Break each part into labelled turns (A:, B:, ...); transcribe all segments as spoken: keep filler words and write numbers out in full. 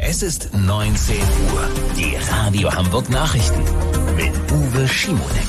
A: Es ist neunzehn Uhr. Die Radio Hamburg Nachrichten mit Uwe Schimonek.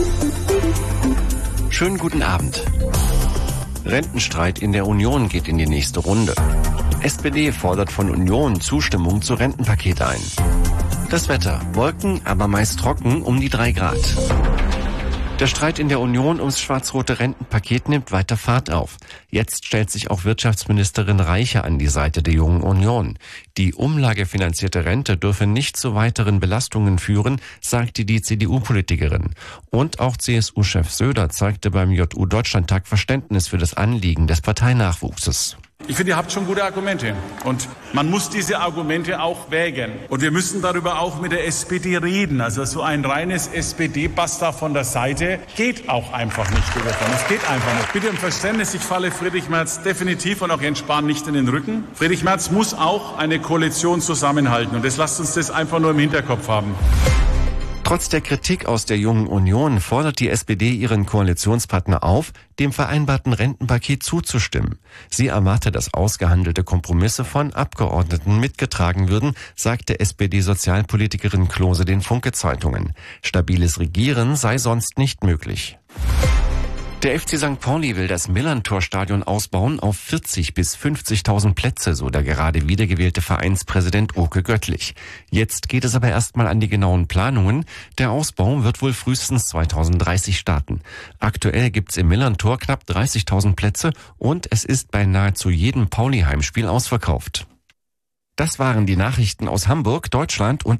B: Schönen guten Abend. Rentenstreit in der Union geht in die nächste Runde. S P D fordert von Union Zustimmung zu Rentenpaket ein. Das Wetter: Wolken, aber meist trocken, um die drei Grad. Der Streit in der Union ums schwarz-rote Rentenpaket nimmt weiter Fahrt auf. Jetzt stellt sich auch Wirtschaftsministerin Reiche an die Seite der Jungen Union. Die umlagefinanzierte Rente dürfe nicht zu weiteren Belastungen führen, sagte die C D U-Politikerin. Und auch C S U-Chef Söder zeigte beim J U-Deutschlandtag Verständnis für das Anliegen des Parteinachwuchses.
C: Ich finde, ihr habt schon gute Argumente und man muss diese Argumente auch wägen. Und wir müssen darüber auch mit der S P D reden. Also so ein reines S P D-Basta von der Seite geht auch einfach nicht. Es geht einfach nicht. Bitte um Verständnis, ich falle Friedrich Merz definitiv und auch Jens Spahn nicht in den Rücken. Friedrich Merz muss auch eine Koalition zusammenhalten und das lasst uns das einfach nur im Hinterkopf haben.
B: Trotz der Kritik aus der Jungen Union fordert die S P D ihren Koalitionspartner auf, dem vereinbarten Rentenpaket zuzustimmen. Sie erwarte, dass ausgehandelte Kompromisse von Abgeordneten mitgetragen würden, sagte S P D-Sozialpolitikerin Klose den Funke-Zeitungen. Stabiles Regieren sei sonst nicht möglich. Der F C Sankt Pauli will das Millerntor-Stadion ausbauen auf vierzig bis fünfzigtausend Plätze, so der gerade wiedergewählte Vereinspräsident Oke Göttlich. Jetzt geht es aber erstmal an die genauen Planungen. Der Ausbau wird wohl frühestens zweitausenddreißig starten. Aktuell gibt's im Millerntor knapp dreißigtausend Plätze und es ist bei nahezu jedem Pauli-Heimspiel ausverkauft. Das waren die Nachrichten aus Hamburg, Deutschland und